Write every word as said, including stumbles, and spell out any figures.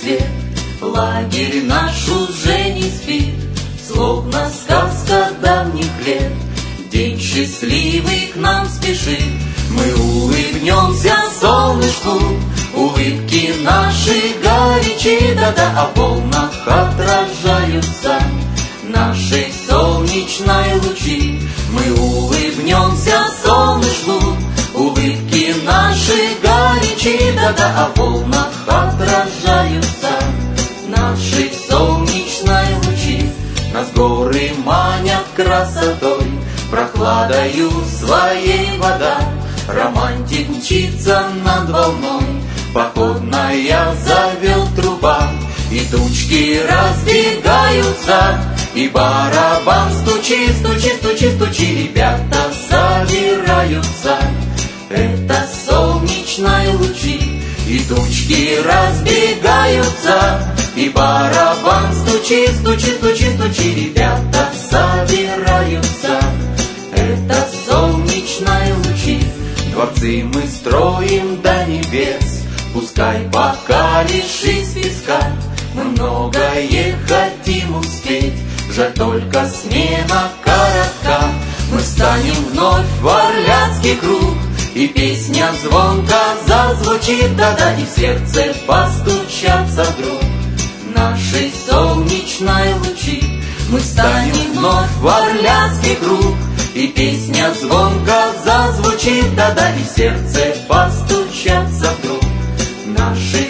свет, лагерь наш уже не спит, словно сказка давних лет. День счастливый к нам спешит, мы улыбнемся солнышку, улыбки наши горячи, да-да, а в волнах отражаются нашей солнечной лучи. Мы улыбнемся солнышку, улыбки наши горячи, да-да, а в волнах отражаются нашей солнечной лучи. Нас горы манят красотой, прохладою своей вода. Романтик мчится над волной, походная зовет труба. И тучки разбегаются, и барабан стучи, стучи, стучи, стучи. Ребята собираются, это солнечные лучи. И тучки разбегаются, и барабан стучи, стучи, стучи, стучи. Ребята собираются, это солнечные лучи. Дворцы мы строим до небес, пускай пока лишь из песка. Мы многое хотим успеть, жаль только смена коротка. Мы встанем вновь в орляцкий круг, и песня звонко зазвучит, да-да, и в сердце постучатся вдруг наши солнечные лучи. Мы встанем вновь в орляцкий круг, и песня звонко зазвучит, да-да, и в сердце постучатся вдруг наши